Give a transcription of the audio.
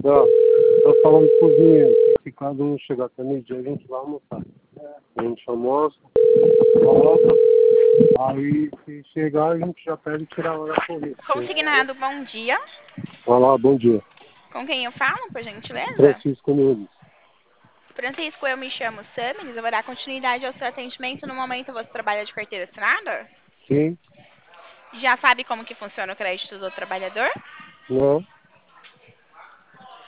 Ó, tô falando com os meninos, que quando um chegar até meio-dia, a gente vai almoçar. A gente almoça, volta, aí se chegar, a gente já pede tirar a hora corrida. Consignado, bom dia. Olá, bom dia. Com quem eu falo, por gentileza? Francisco Nunes. Francisco, eu me chamo Samiris, eu vou dar continuidade ao seu atendimento. No momento, você trabalha de carteira assinada? Sim? Já sabe como que funciona o crédito do trabalhador? Não?